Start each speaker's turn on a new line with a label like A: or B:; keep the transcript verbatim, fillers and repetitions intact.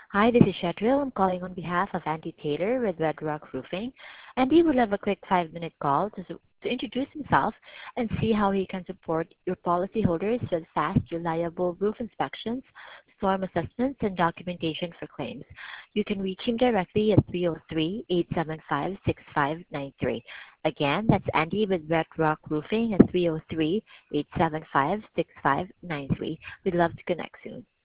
A: Hi, this is Shetril. I'm calling on behalf of Andy Taylor with Red Rock Roofing. Andy will have a quick five-minute call to, su- to introduce himself and see how he can support your policyholders with fast, reliable roof inspections, storm assessments, and documentation for claims. You can reach him directly at three oh three, eight seven five, six five nine three. Again, that's Andy with Red Rock Roofing at three oh three, eight seven five, six five nine three. We'd love to connect soon.